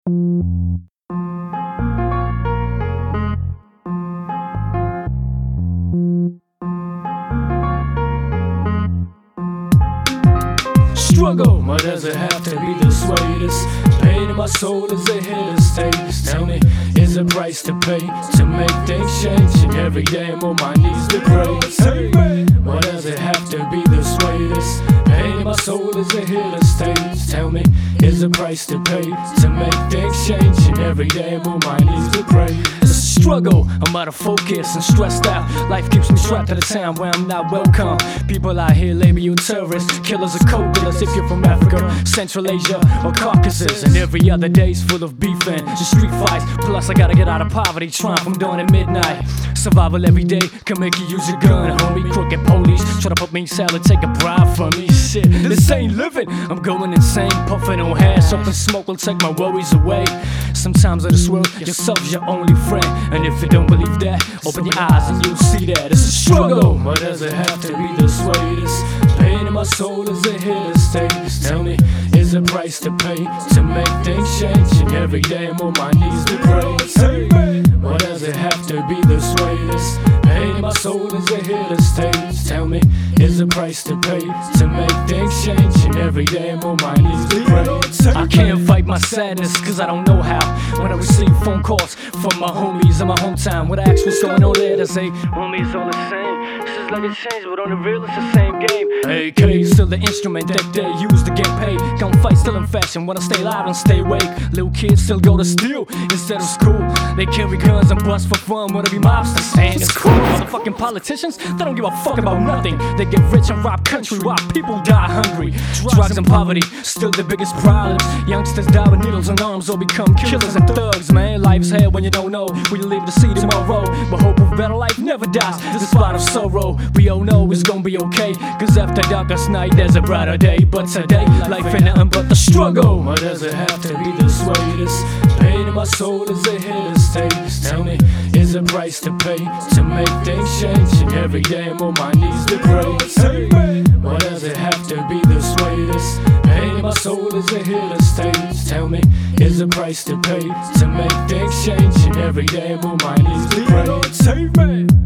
Struggle, why does it have to be this way? This pain in my soul is a hit of status. Tell me, is a price to pay to make things change? And every day I'm on my knees to pray. Why does it have to be this way? This pain in my soul is a hit of status. Tell me, is a price to pay to make things change? And every day I'm on my knees to pray. It's a struggle, I'm out of focus and stressed out. Life keeps me strapped to the town where I'm not welcome. People out here label you terrorists, killers or cold dealers if you're from Africa, Central Asia or Caucasus. And every other day's full of beef and street fights. Plus I gotta get out of poverty, trying from dawn at midnight. Survival every day can make you use a gun, homie. Crooked police try to put me in salad, take a bribe from me. Shit, this ain't living. I'm going insane, puffing on hash. Something smoke will take my worries away. Sometimes in this world, yourself's your only friend. And if you don't believe that, open your eyes and you'll see that it's a struggle. Why does it have to be this way? This pain in my soul is a hit of status. Tell me, is a price to pay to make things change? And every day I'm on my knees to pray. Why does it have to be this way? This pain in my soul is a hit of status. Tell me, is a price to pay to make things change? And every day I'm on my knees to pray. I can't fight my sadness cause I don't know how. When I receive phone calls from my homies in my hometown, when I ask what's going on there, they say, homie, it's all the same. This is like a change, but on the real it's the same game. AK still the instrument that they use to get paid. Gun fight still in fashion, wanna stay loud and stay awake. Little kids still go to steal instead of school. They carry guns and bust for fun, wanna be mobsters. And it's cool, motherfucking politicians, they don't give a fuck about nothing. They get rich and rob country while people die hungry. Drugs and poverty, still the biggest problems. Youngsters die with needles and arms or become killers and thugs, man. Life's hell when you don't know where you live to see tomorrow. But hope of better life never dies, despite of sorrow. We all know it's gonna be okay, cause after darkest night there's a brighter day. But today, life ain't nothing but the struggle. Why does it have to be this way? This pain in my soul is a hit of status. Tell me, is a price to pay to make things change? And every day I'm on my knees to pray. Why does it have to be this way? This pain in my soul is a hit of status. Tell me, is a price to pay to make things change? And every day I'm on my knees to pray.